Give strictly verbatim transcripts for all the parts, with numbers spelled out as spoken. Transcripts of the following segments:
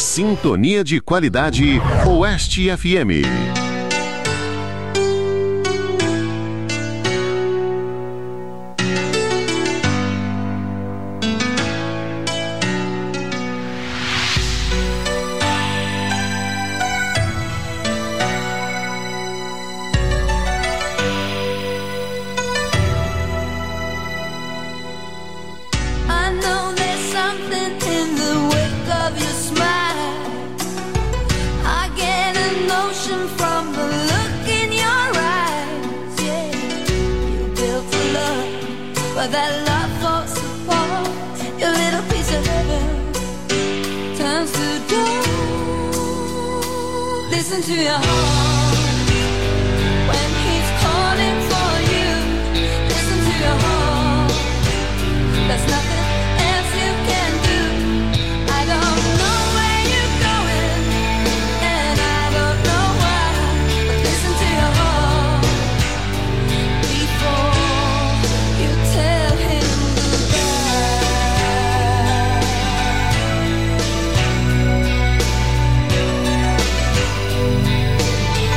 Sintonia de qualidade Oeste F M. Thank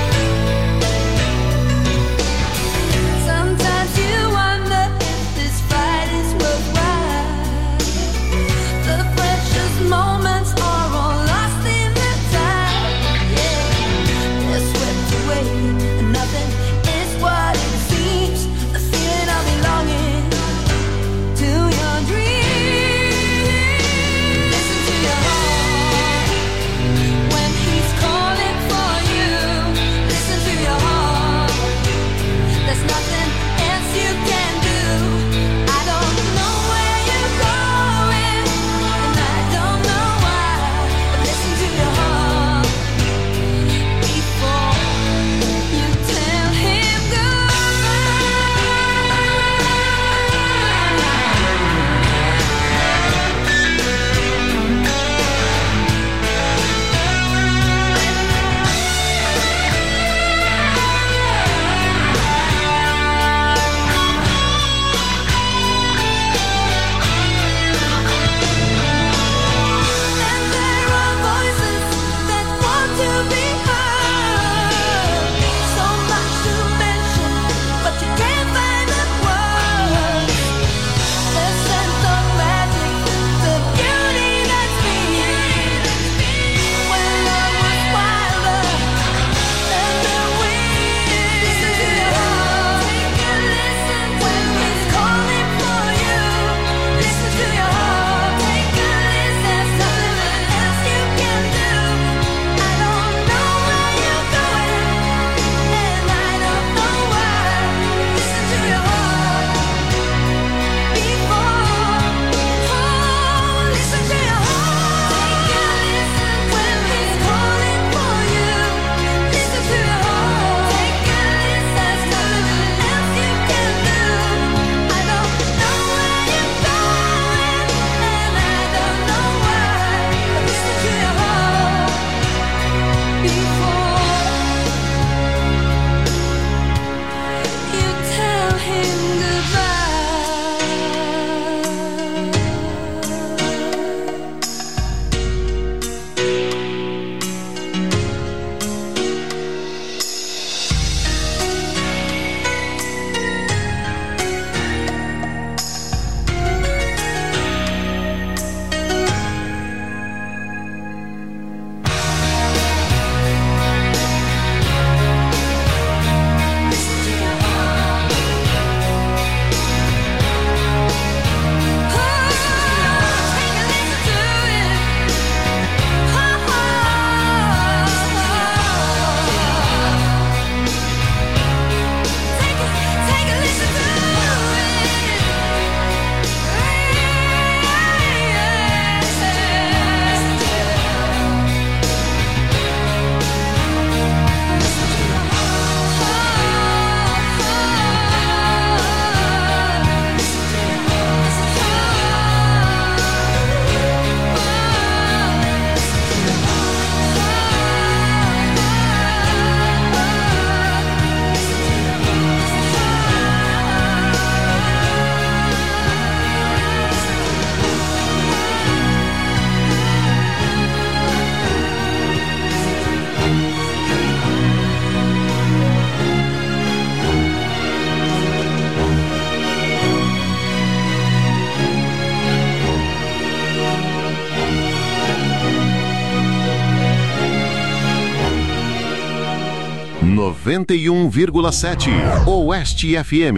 noventa e um vírgula sete Oeste F M.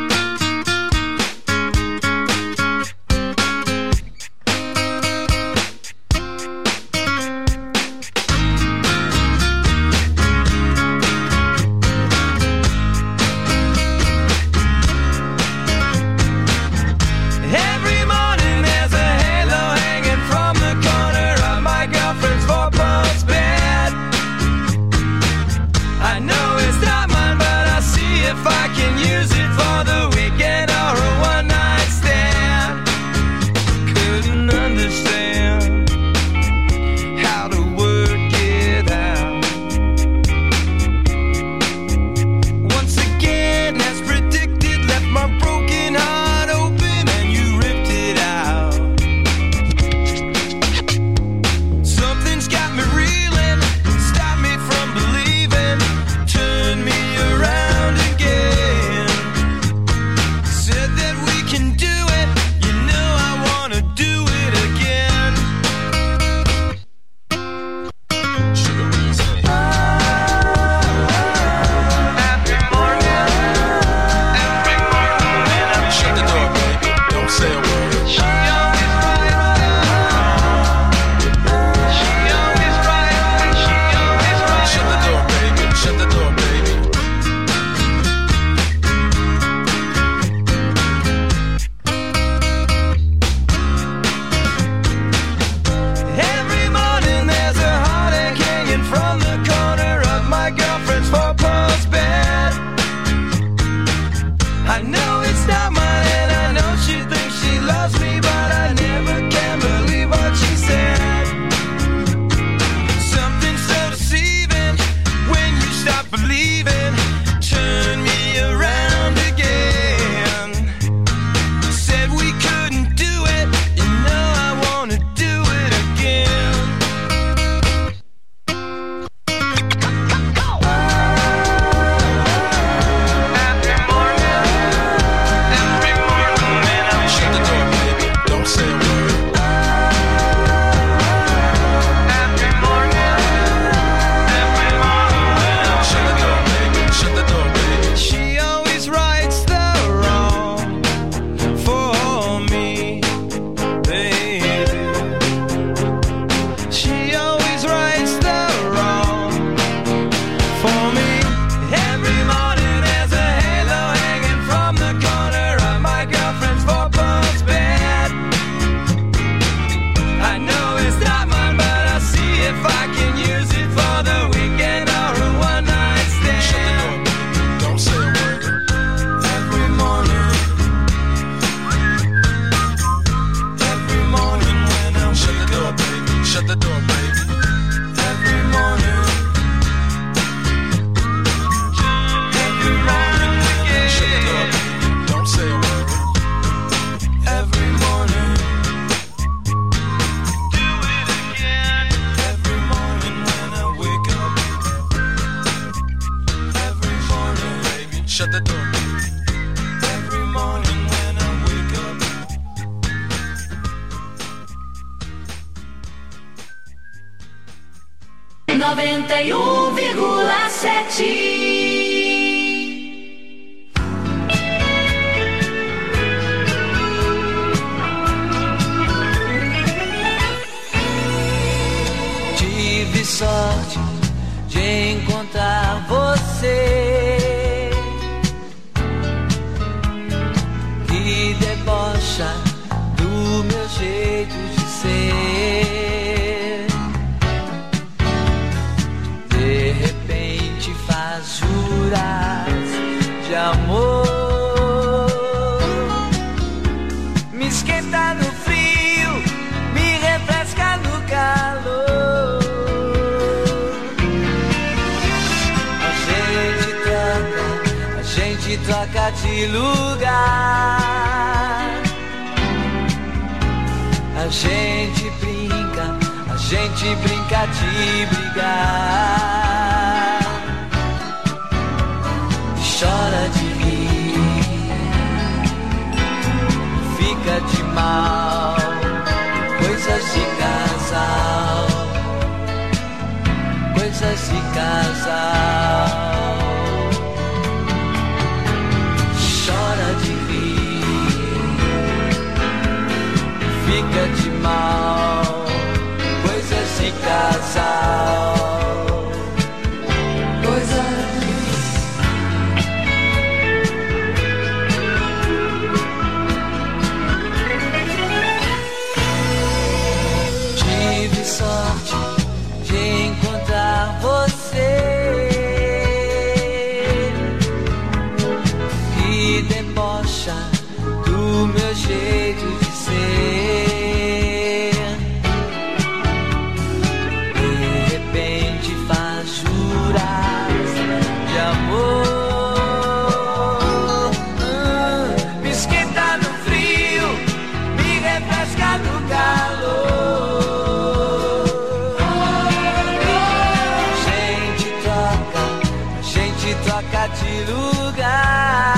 noventa e um vírgula sete. Tive sorte de encontrar você, que debocha do meu jeito de ser. De repente faz juras de amor, me esquenta no frio, me refresca no calor. A gente troca, a gente troca de lugar. A gente brinca, a gente brinca de brigar. Chora de rir, fica de mal, coisas de casal, coisas de casal. jeito de ser. De repente faz juras de amor. hum, Me esquenta no frio, me refresca no calor. A gente troca, a gente troca de lugar.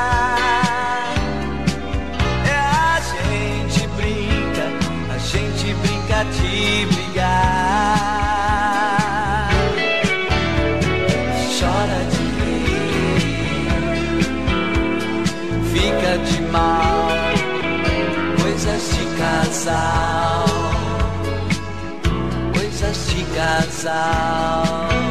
De brigar, chora de rir, fica de mal, coisas de casal, coisas de casal.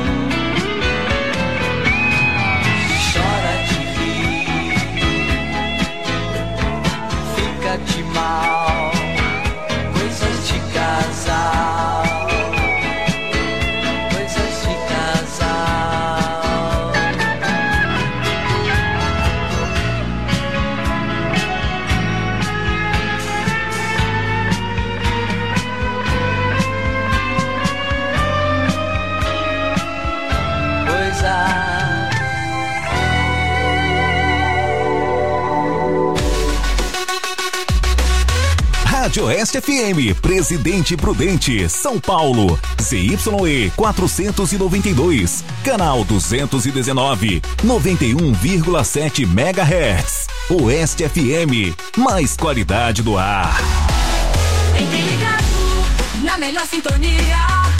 Chora de rir, fica de mal, coisas de casal, coisas de casal. Coisas. Rádio Oeste F M, Presidente Prudente, São Paulo, Z Y E quatrocentos e noventa e dois, canal duzentos e dezenove, noventa e um vírgula sete megahertz. Oeste F M, mais qualidade do ar. Fique ligado na melhor sintonia.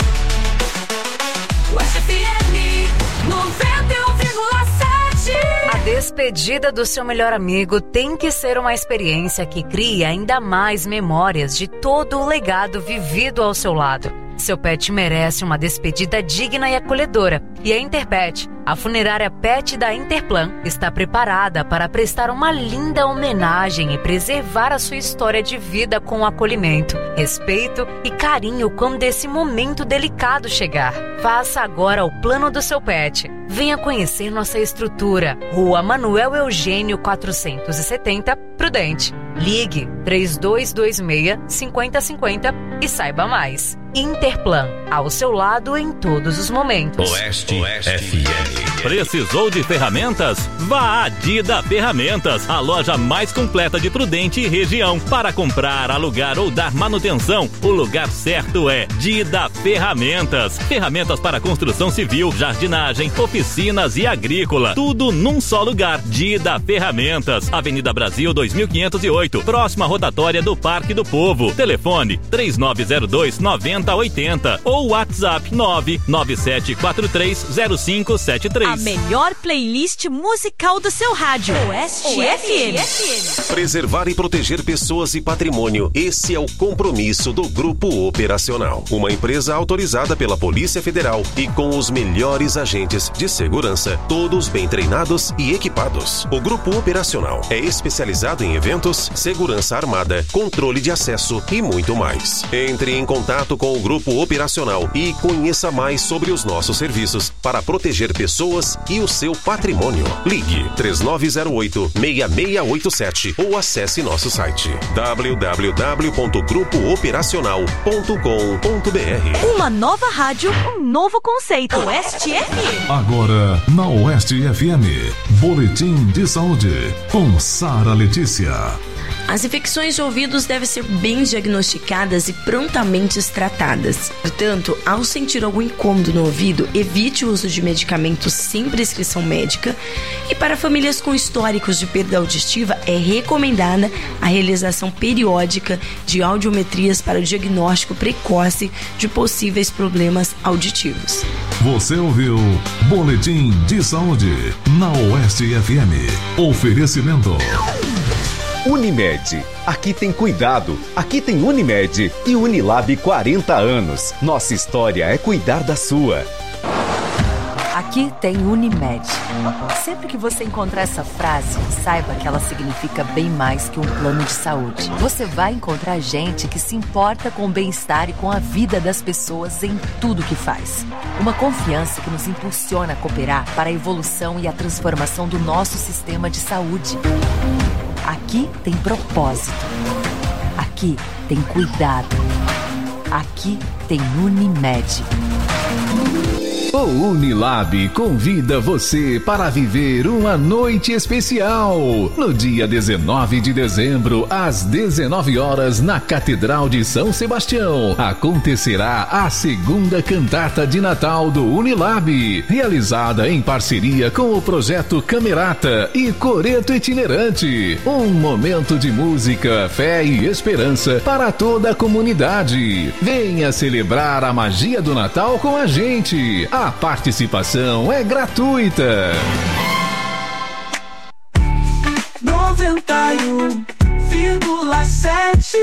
Oeste F M noventa e um vírgula sete. A despedida do seu melhor amigo tem que ser uma experiência que crie ainda mais memórias de todo o legado vivido ao seu lado. Seu pet merece uma despedida digna e acolhedora. E a Interpet, a funerária pet da Interplan, está preparada para prestar uma linda homenagem e preservar a sua história de vida com acolhimento, respeito e carinho quando esse momento delicado chegar. Faça agora o plano do seu pet. Venha conhecer nossa estrutura. Rua Manuel Eugênio quatrocentos e setenta, Prudente. Ligue três dois dois seis, cinco zero cinco zero e saiba mais. Interplan, ao seu lado em todos os momentos. Oeste, Oeste F M. Precisou de ferramentas? Vá a Dida Ferramentas, a loja mais completa de Prudente e região. Para comprar, alugar ou dar manutenção, o lugar certo é Dida Ferramentas. Ferramentas para construção civil, jardinagem, oficinas e agrícola. Tudo num só lugar. Dida Ferramentas, Avenida Brasil dois mil quinhentos e oito, próxima rotatória do Parque do Povo. Telefone três nove zero dois, nove zero oito zero ou WhatsApp nove nove sete quatro três zero cinco sete três. A melhor playlist musical do seu rádio. Oeste F M. Preservar e proteger pessoas e patrimônio. Esse é o compromisso do Grupo Operacional. Uma empresa autorizada pela Polícia Federal e com os melhores agentes de segurança, todos bem treinados e equipados. O Grupo Operacional é especializado em eventos, segurança armada, controle de acesso e muito mais. Entre em contato com o Grupo Operacional e conheça mais sobre os nossos serviços para proteger pessoas e o seu patrimônio. Ligue três nove zero oito, seis seis oito sete ou acesse nosso site w w w ponto grupo operacional ponto com ponto b r. Uma nova rádio, um novo conceito. Oeste F M. Agora, na Oeste F M, Boletim de Saúde, com Sara Letícia. As infecções de ouvidos devem ser bem diagnosticadas e prontamente tratadas. Portanto, ao sentir algum incômodo no ouvido, evite o uso de medicamentos sem prescrição médica. E para famílias com históricos de perda auditiva, é recomendada a realização periódica de audiometrias para o diagnóstico precoce de possíveis problemas auditivos. Você ouviu Boletim de Saúde na Oeste F M. Oferecimento Unimed. Aqui tem cuidado, aqui tem Unimed e Unilab quarenta anos. Nossa história é cuidar da sua. Aqui tem Unimed. Sempre que você encontrar essa frase, saiba que ela significa bem mais que um plano de saúde. Você vai encontrar gente que se importa com o bem-estar e com a vida das pessoas em tudo que faz. Uma confiança que nos impulsiona a cooperar para a evolução e a transformação do nosso sistema de saúde. Aqui tem propósito. Aqui tem cuidado. Aqui tem Unimed. O Unilab convida você para viver uma noite especial. No dia dezenove de dezembro, às dezenove horas, na Catedral de São Sebastião, acontecerá a segunda cantata de Natal do Unilab, realizada em parceria com o projeto Camerata e Coreto Itinerante. Um momento de música, fé e esperança para toda a comunidade. Venha celebrar a magia do Natal com a gente. A participação é gratuita. noventa e um vírgula sete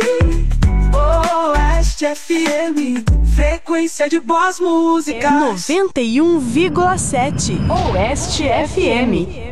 Oeste F M, frequência de boas músicas. noventa e um vírgula sete Oeste F M.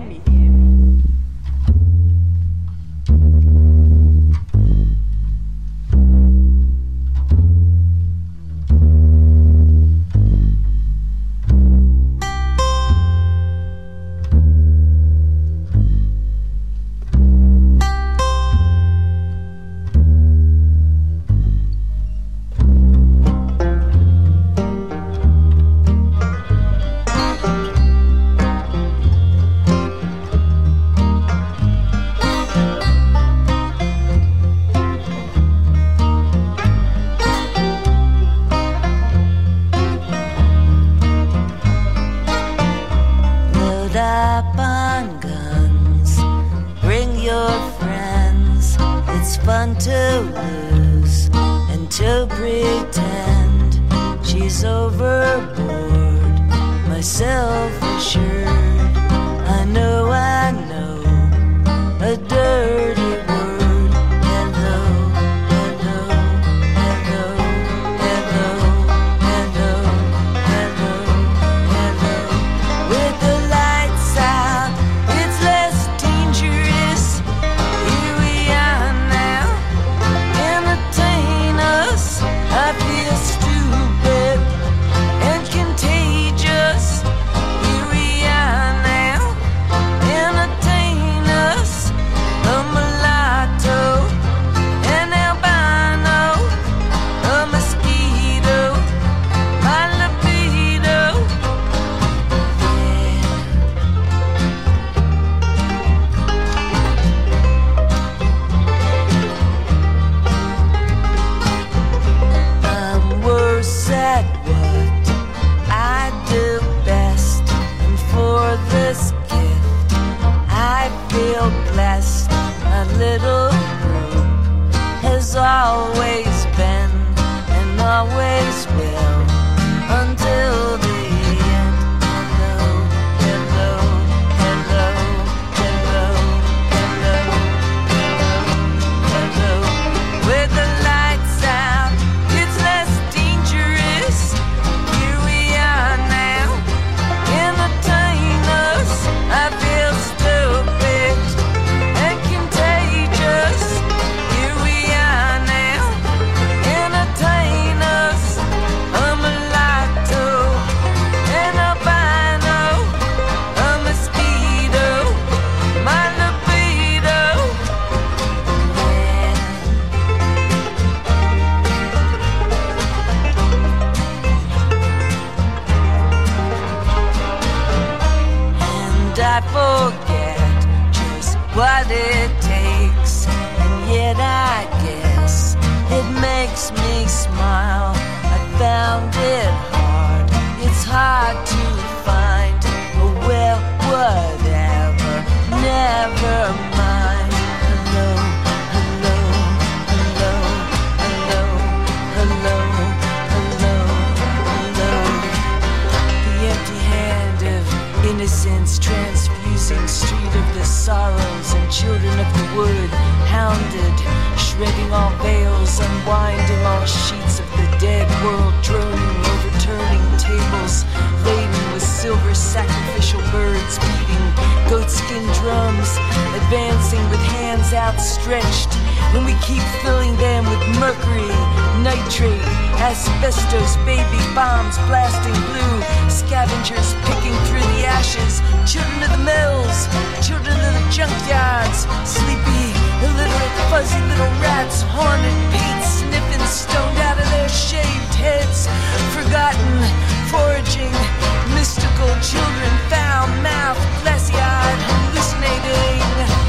Outstretched, and we keep filling them with mercury, nitrate, Asbestos, baby bombs blasting blue, scavengers picking through the ashes, children of the mills, children of the junkyards, sleepy, illiterate, fuzzy little rats, haunted paint sniffing, stoned out of their shaved heads, forgotten, foraging, mystical children, foul-mouthed, glassy-eyed, hallucinating.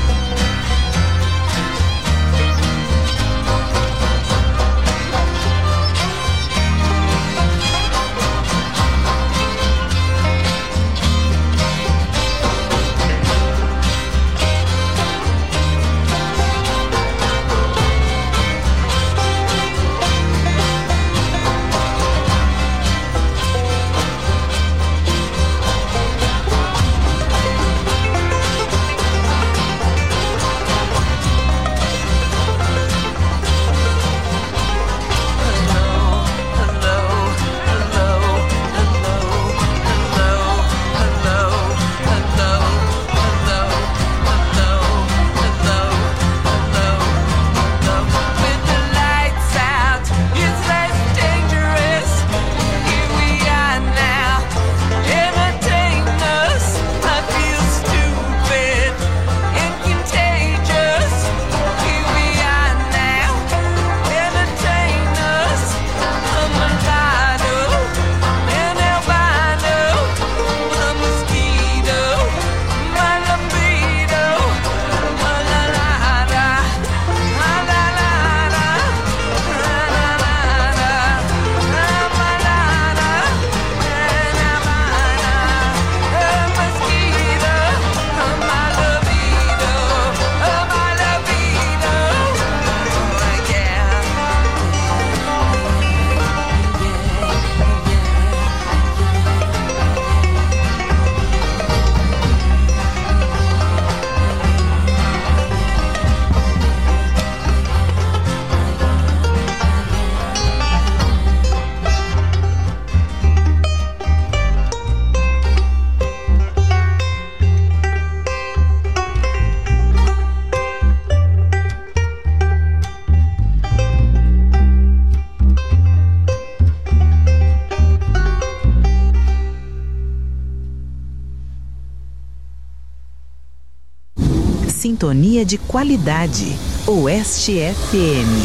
Sintonia de qualidade. Oeste F M.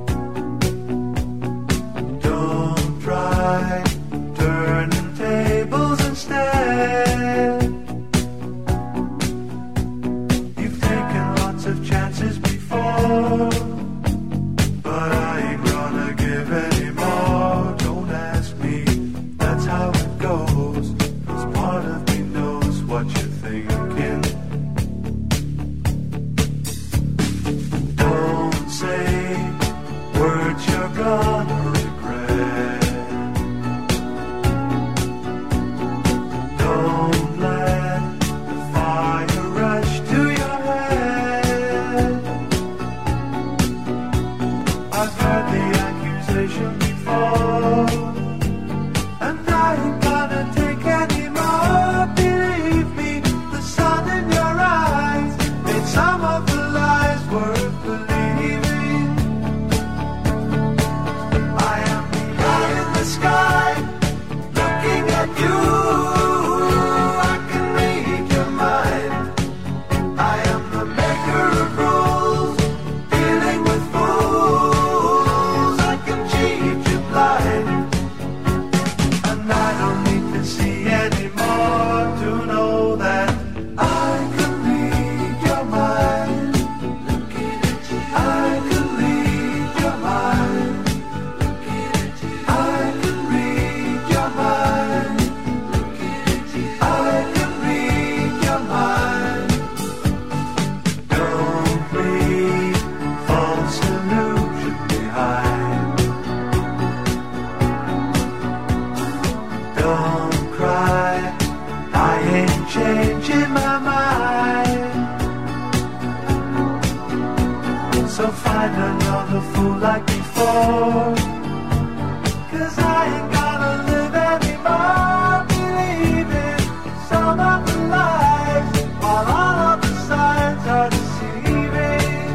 Turning tables. ain't changing my mind. So find another fool like before, 'cause I ain't gonna live anymore believing some of the lies while all of the signs are deceiving.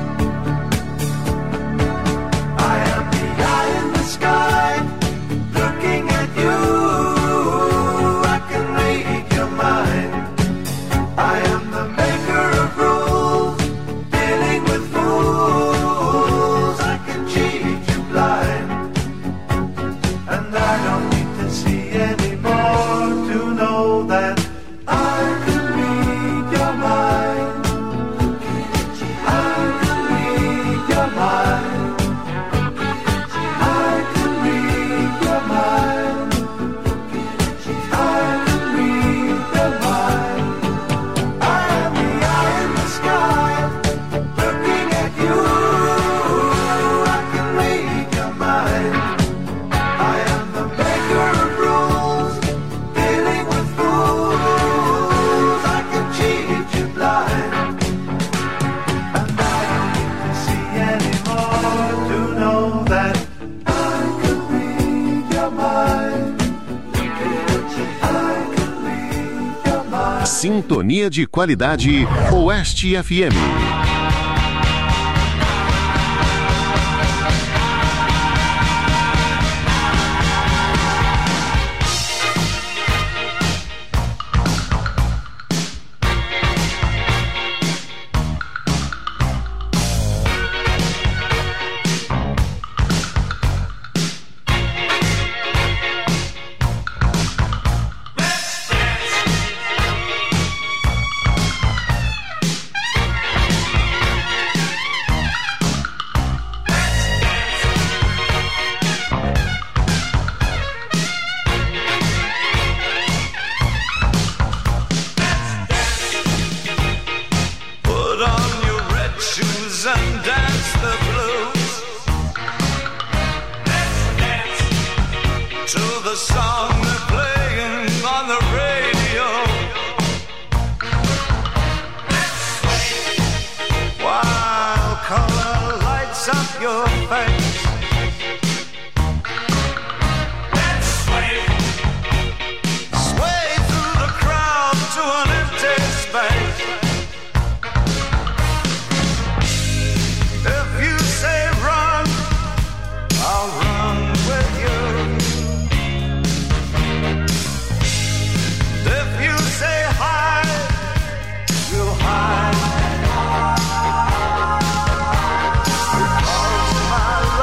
I am the eye in the sky looking at you. I can read your mind. I am the maker of rules, dealing with fools. I can cheat you blind, and I don't need to see anymore to know that I can read your mind. I can read your mind. I can read your mind. I can read your mind. I am the eye in the sky looking at you. I can read your mind. I am the maker of rules, dealing with fools. I can cheat you blind, and I don't need to see anymore to know that I can read your mind. I can read your mind. Sintonia de qualidade Oeste F M. Put on your red shoes and dance the blues. Let's dance to the song they're playing on the radio. Let's sway while color lights up your face. Let's sway, sway through the crowd to an empty space. If you say run, I'll run with you. If you say hide, we'll hide. Because my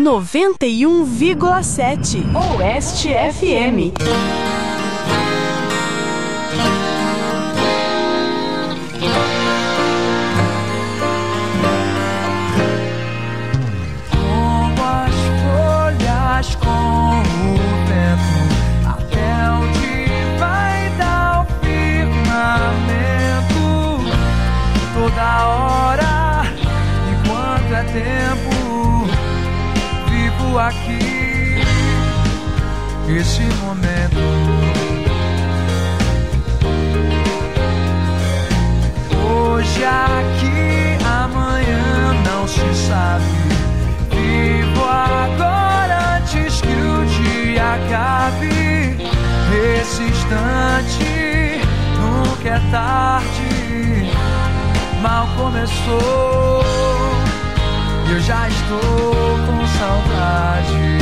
noventa e um vírgula sete Oeste F M. Como as folhas com o vento, até onde vai dar o firmamento? Toda hora, enquanto é tempo, vivo aqui, esse momento. Hoje aqui, amanhã não se sabe. Vivo agora antes que o dia acabe. Esse instante nunca é tarde. Mal começou, eu já estou com saudade.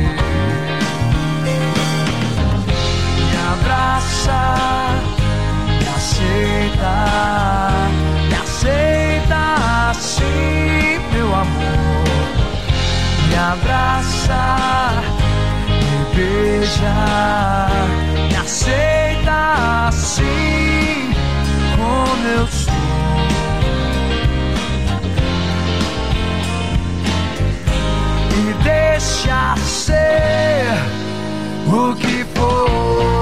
Me abraça, me aceita, me aceita assim, meu amor. Me abraça, me beija, me aceita assim, como eu sou. Me deixa ser o que for.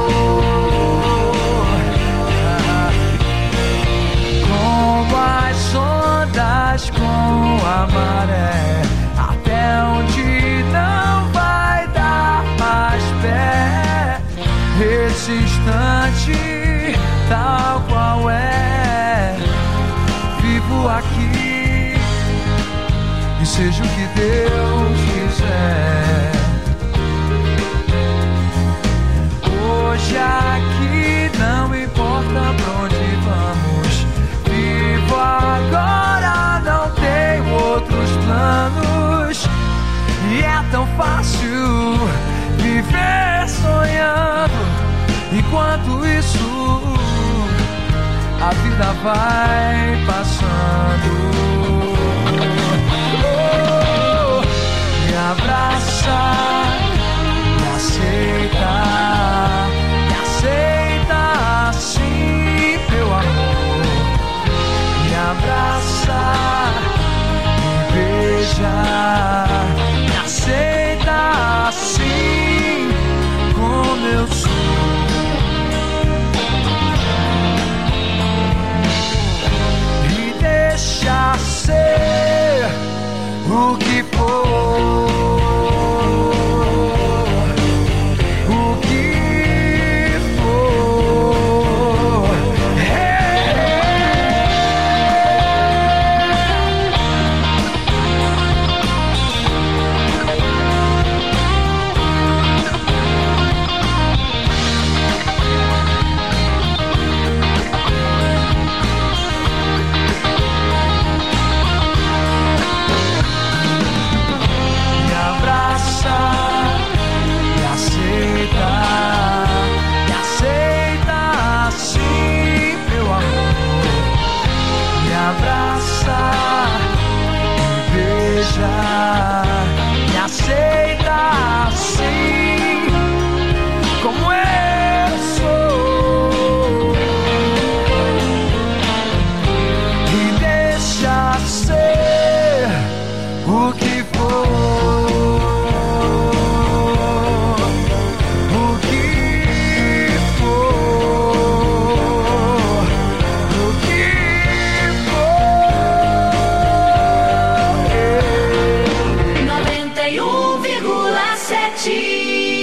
Como as ondas com a maré, até onde não vai dar mais pé. Esse instante, tal qual é, vivo aqui, e seja o que Deus quiser. Hoje aqui não importa pra onde vamos. Vivo agora, não tenho outros planos. E é tão fácil viver sonhando. Enquanto isso, a vida vai passando. Oh, me abraça, me aceita, me aceita assim, meu amor. Me abraça, me beija, me aceita assim, como eu sou. Me deixa ser o que for. Me aceita assim, como eu sou, e deixa ser o que for. O que for, o que for. noventa e um vírgula sete.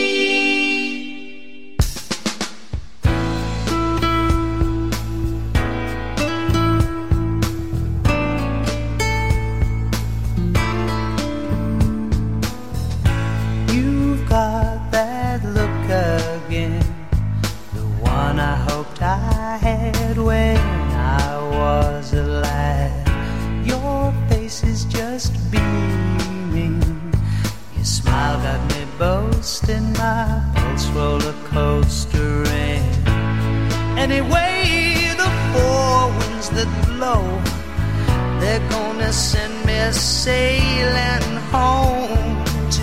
You've got that look again, the one I hoped I had when I was a lad. Your face is just beaming, your smile got me boasting, my pulse roller coastering. Anyway, the four winds that blow, they're gonna send me sailing home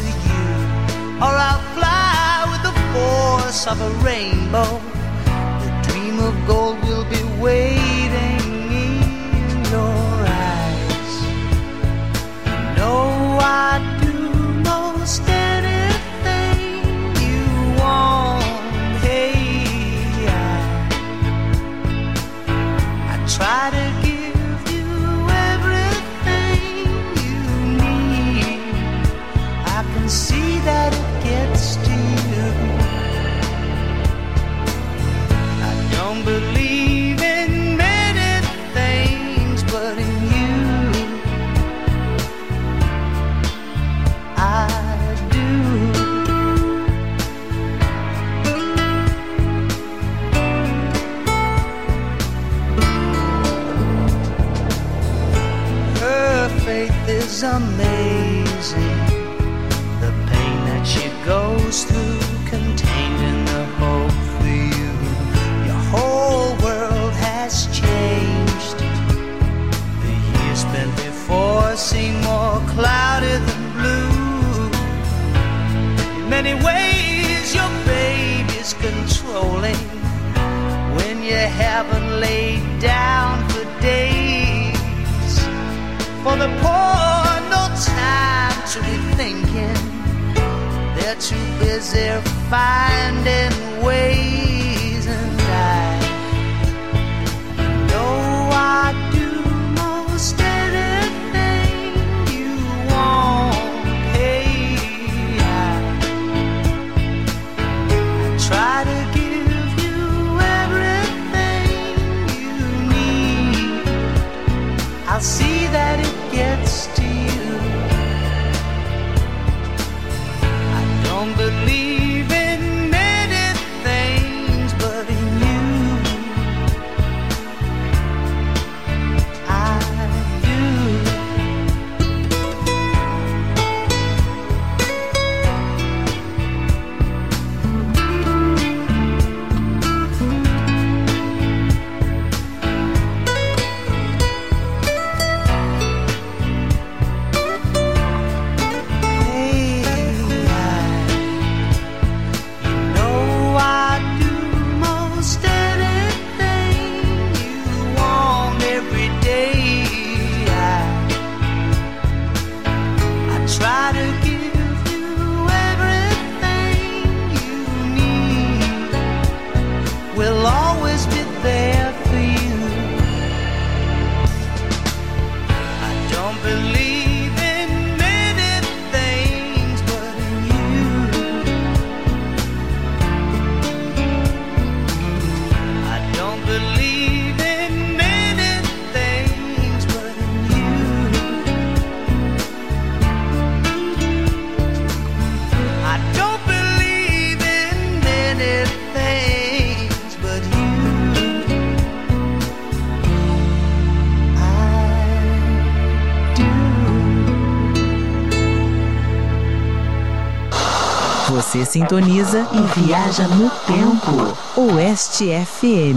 promise of a rainbow. The dream of gold will be waiting in your eyes. You know I'd do most anything you want. Hey, I, I try to give you everything you need. I can see that it gets to you. I don't believe in many things, but in you I do. Her faith is amazing. The pain that she goes through, contained in the hope for you. Your whole world has changed. The years spent before seem more cloudy than blue. In many ways your baby's controlling. When you haven't laid down for days. For the poor, no time to be thinking. They're too busy finding ways, and I know I do most anything you want. Hey, I, I try to give you everything you need. I'll see that it gets to you. Don't believe in many things, but in you I do. Try to give you everything you need. We'll always be there for you. I don't believe in many things, but in you I don't believe in many things, but in you I don't believe in many things, but you I do. Você sintoniza e viaja no tempo. Oeste F M.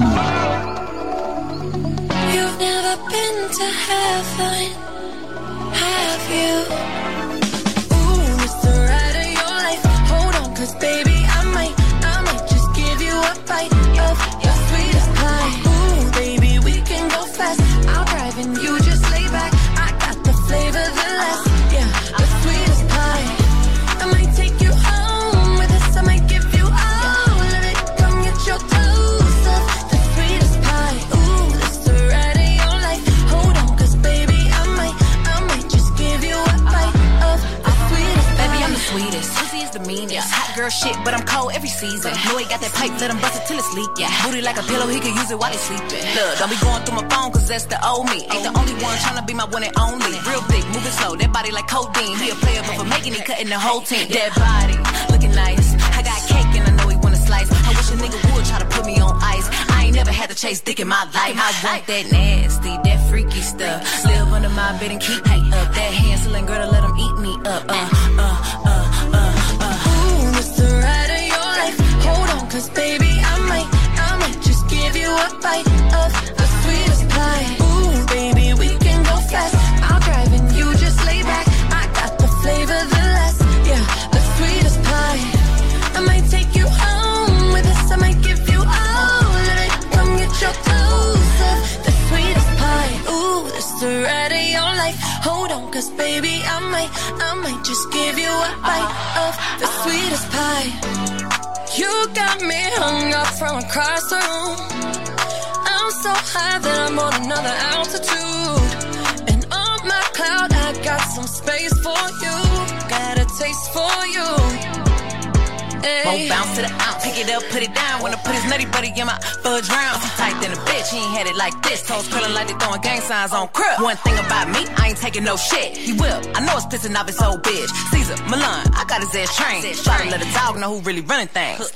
You've never been to heaven, have you? Ooh, it's the ride of your life. Hold on, cause baby, I might, I might just give you a bite of your sweetest pie. Ooh, baby, we can go fast. I'll drive and you just lay back. I got the flavor, the last, yeah, the sweetest pie. I might take you home with us. I might give you all of it. Come get your dose of the sweetest pie. Ooh, it's the ride of your life. Hold on, cause baby, I might, I might just give you a bite of the sweetest pie. Baby, I'm the sweetest. Pussy is the meanest. Hot girl shit, but I'm cold every season. Know he got that pipe, let him bust it till it's leak. Yeah. Booty like a pillow, he can use it while he's sleeping. Look, don't be going through my phone, cause that's the old me. Ain't the only one tryna be my one and only. Real thick, moving slow, that body like codeine. He a player, but for making it, cutting the whole team. That body, looking nice. I got cake and I know he wanna slice. I wish a nigga would try to put me on ice. I ain't never had to chase dick in my life. I want that nasty, that freaky stuff. Live under my bed and keep me up. That Hansel girl to let him eat me up. Uh, uh, uh, uh, uh. Ooh, it's the ride of your life. Hold on, cause baby, I might, I might just give you a bite of the sweetest pie. Ooh, baby, we can go fast. I'll drive and you just lay back. I got the flavor, the last, yeah, the sweetest pie. I might take you home with cause baby, I might, I might just give you a bite of the sweetest pie. You got me hung up from across the room. I'm so high that I'm on another altitude. And on my cloud, I got some space for you. Got a taste for you. Won't bounce to the ounce, pick it up, put it down. Wanna put his nutty buddy in my fudge round. He tight than a bitch, he ain't had it like this. Toes curling like they throwing gang signs on crib. One thing about me, I ain't taking no shit. He will, I know it's pissing off his old bitch. Caesar, Milan, I got his ass trained. Try to let a dog know who really running things.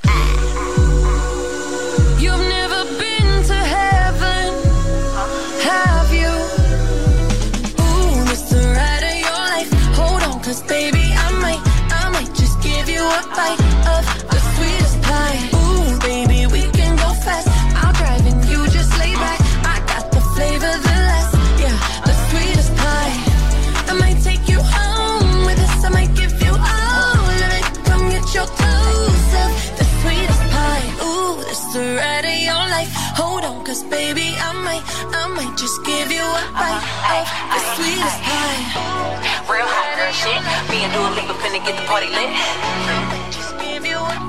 You've never been to heaven, have you? Ooh, this the ride of your life. Hold on, cause baby, I might, I might just give you a bite of the sweetest pie. Ooh, baby, we can go fast. I'll drive and you just lay back. I got the flavor, the last, yeah, the sweetest pie. I might take you home with us. I might give you all of it. Come get your clothes up. The sweetest pie. Ooh, this the ride of your life. Hold on, cause baby, I might, I might just give you a bite of the sweetest pie. Real hot girl shit. Me and Dua Lipa finna get the party lit. Just give you a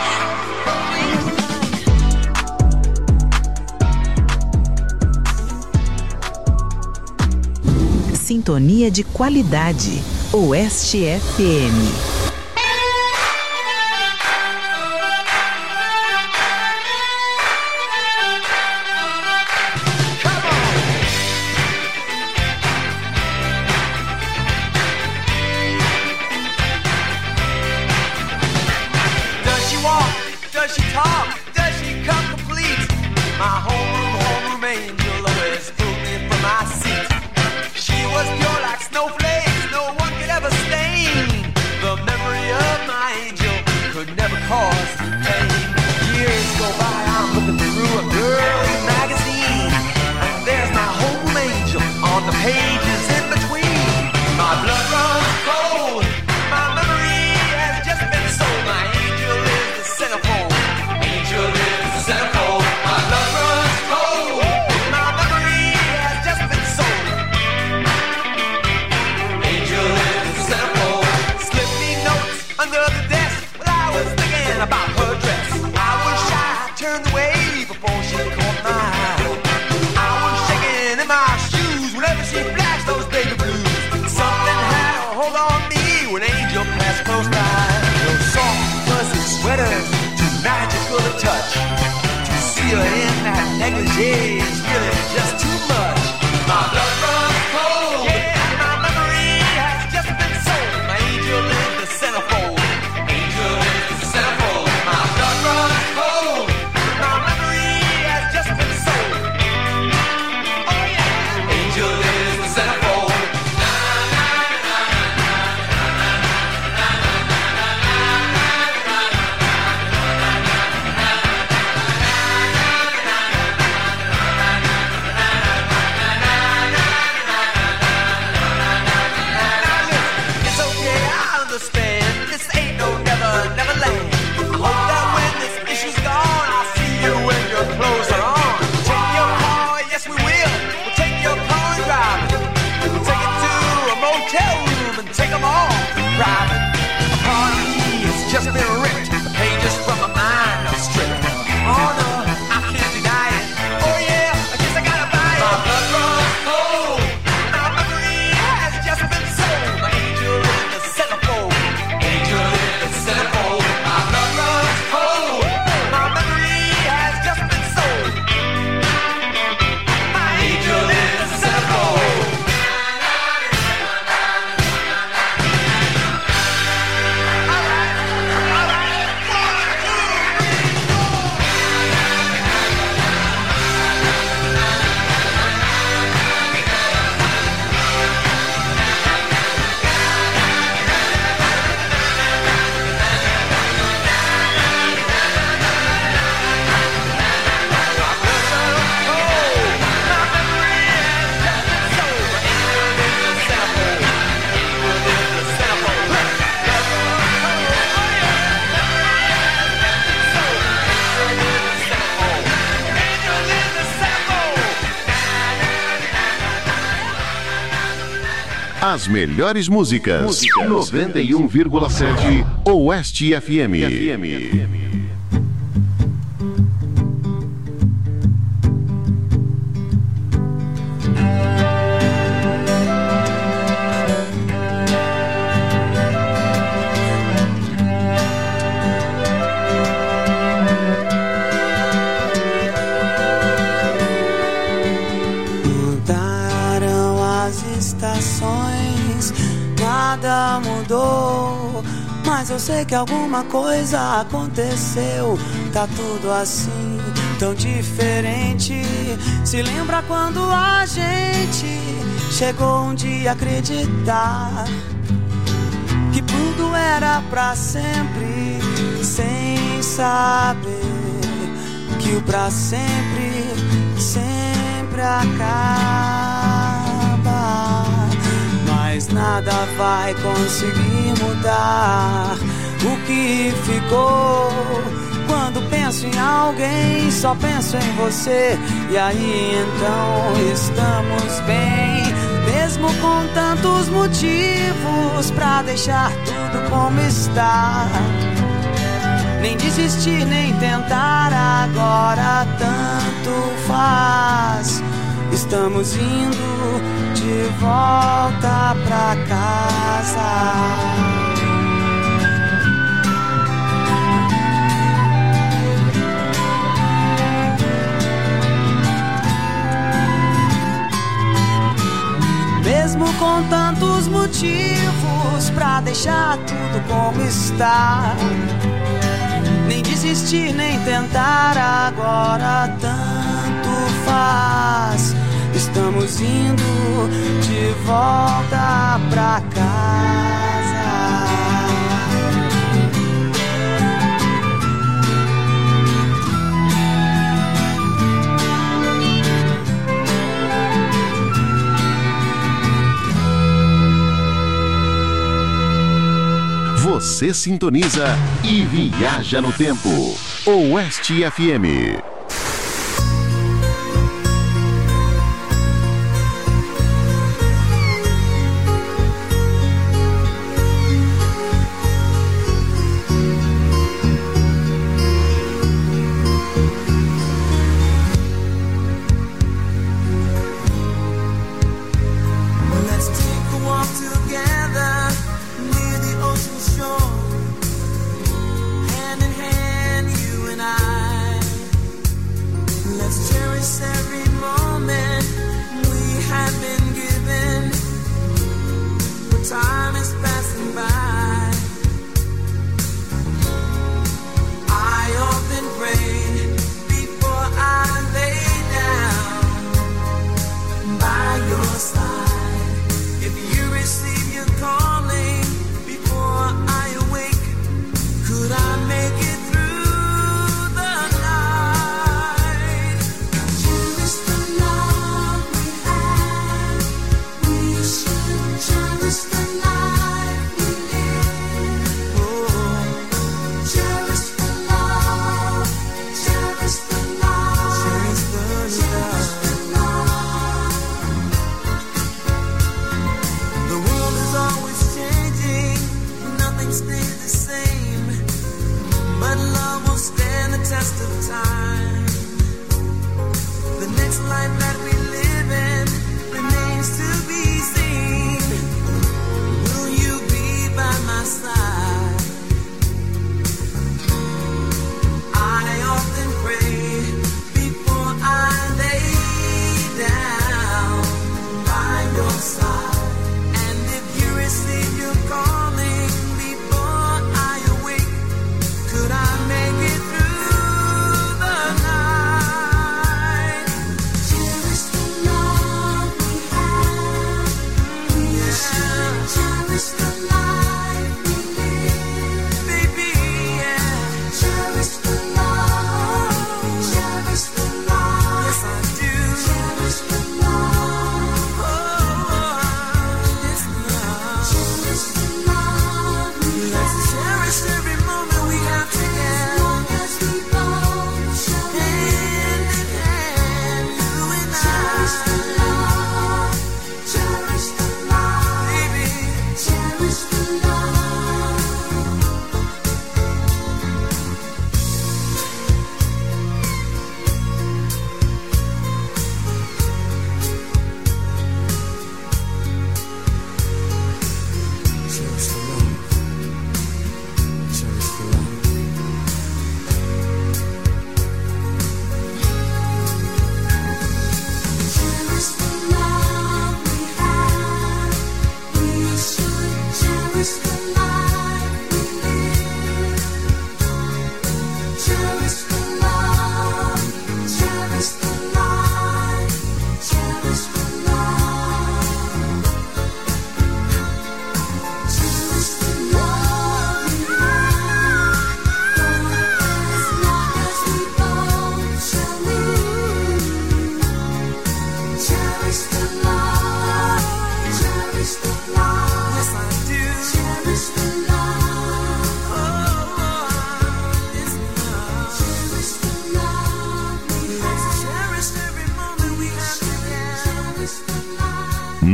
Sintonia de qualidade. Oeste F M. Does she talk? Does she come complete? My homeroom, homeroom angel always pulled me from my seat. She was pure like snowflakes, no one could ever stain. The memory of my angel could never cause me pain. Years go by, I'm looking through a girl's magazine, and there's my homeroom angel on the pages in between. My blood runs cold, my memory has just been sold. My angel is the centerfold. Angel is the centerfold. My blood runs cold. My memory has just been sold. Angel is the centerfold. Slip me notes under the desk while I was thinking about her dress. I was shy, turned away before she caught my eye. I was shaking in my shoes whenever she flashed those baby blues. Something had a hold on me when Angel passed close by. Those soft, fuzzy sweaters, too magical to touch. To see her in that negligee is really just too much. My blood runs cold. Yeah, my memory has just been sold. My angel is the centerfold. Angel is the centerfold. My blood runs cold. My memory has just been sold. Oh yeah. Angel is the centerfold. It's okay, I understand. This ain't no never, never land. I hope that when this issue's gone, I'll see you when your clothes are on. Take your car, yes we will. We'll take your car and drive it. We'll take it to a motel room and take them all private. A part of me has just been ripped. The pages from my mind are stripped. Oh no, I can't deny it. Oh yeah, I guess I gotta buy it. My blood runs cold. My memory has just been sold. My angel is the centerfold. Angel is the centerfold. My blood runs cold. My memory has just been sold. My angel is the centerfold. All right, all right. As melhores músicas. Música noventa e um vírgula sete Oeste F M. F M. Nada mudou, mas eu sei que alguma coisa aconteceu. Tá tudo assim, tão diferente. Se lembra quando a gente chegou um dia a acreditar que tudo era pra sempre, sem saber que o pra sempre sempre acaba. Mas nada vai conseguir mudar o que ficou. Quando penso em alguém, só penso em você. E aí então estamos bem, mesmo com tantos motivos pra deixar tudo como está. Nem desistir, nem tentar, agora tanto faz. Estamos indo de volta pra casa. Mesmo com tantos motivos pra deixar tudo como está. Nem desistir, nem tentar, agora tanto faz. Estamos indo de volta pra casa. Você sintoniza e viaja no tempo. Oeste F M. Hand in hand, you and I.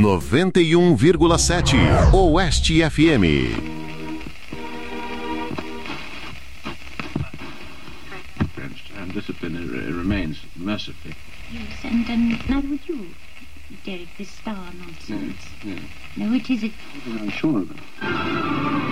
noventa e um vírgula sete Oeste F M. And discipline uh, remains mercifully. Yes, and um, now with you, Derek, this star nonsense. Yeah, yeah. No, it isn't. I'm sure of it.